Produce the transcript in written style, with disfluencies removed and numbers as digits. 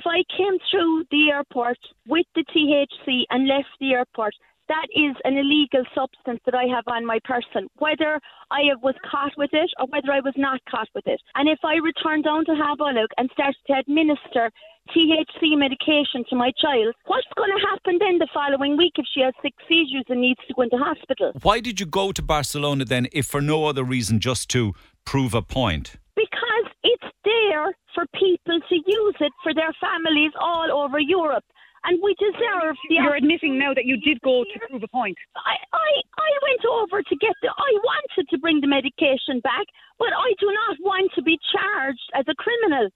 I came through the airport with the THC and left the airport, that is an illegal substance that I have on my person, whether I was caught with it or whether I was not caught with it. And if I return down to Haballock and start to administer THC medication to my child, what's going to happen then the following week if she has 6 seizures and needs to go into hospital? Why did you go to Barcelona then, if for no other reason just to prove a point? Because it's there for people to use it for their families all over Europe. And we deserve the... You're admitting now that you did go to prove a point. I went over to get I wanted to bring the medication back, but I do not want to be charged as a criminal.